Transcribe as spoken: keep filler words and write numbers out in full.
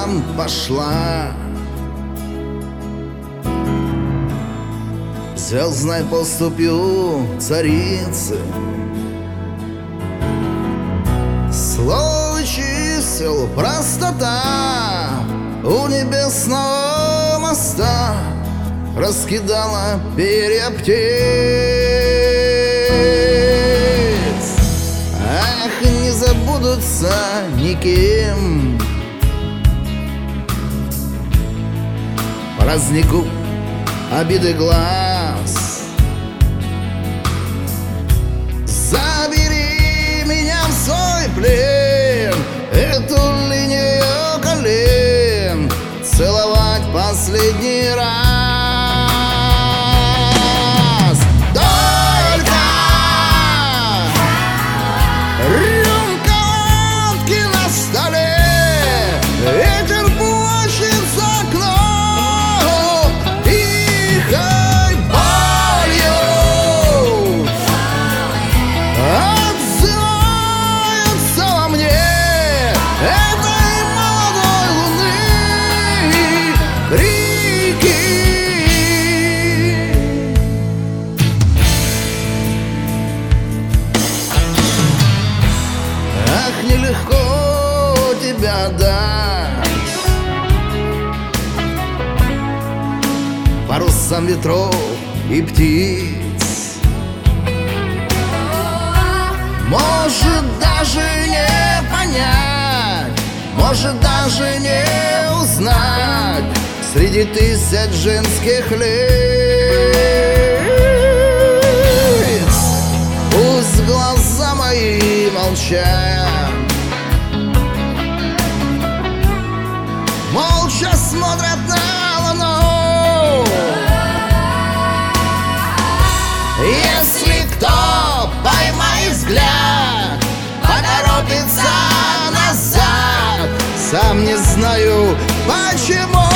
план пошла. Звездной поступью царицы, слово чисел простота у небесного моста раскидала перья птиц. Ах, не забудутся никем празднику обиды глаз. Забери меня в свой плен, эту линию колен целовать последний раз. Только рюмка водки на столе, ветер плачет за окном тихой болью, отзывается во мне этой молодой луны крики. Ах, нелегко тебя отдать парусам ветров и птиц. Может даже не понять, может даже не узнать среди тысяч женских лиц. Пусть глаза мои молчат, молча смотрят на луну. Если кто поймает взгляд, поторопится назад, сам не знаю почему.